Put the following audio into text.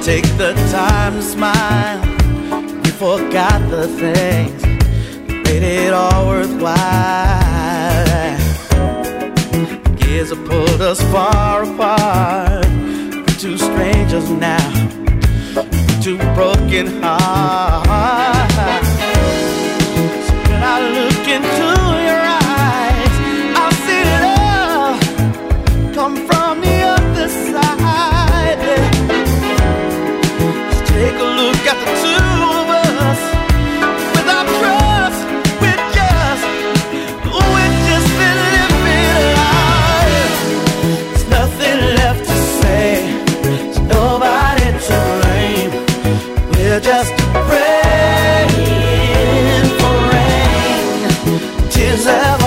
Take the time to smile. We forgot the things that made it all worthwhile. Years have pulled us far apart. We're two strangers now, two broken hearts. So when I look into your eyes, I'll see it all come from the other side. Just take a look at the two of us. Without trust, we're just been living life. There's nothing left to say, there's nobody to blame. We're just praying for rain. Tears have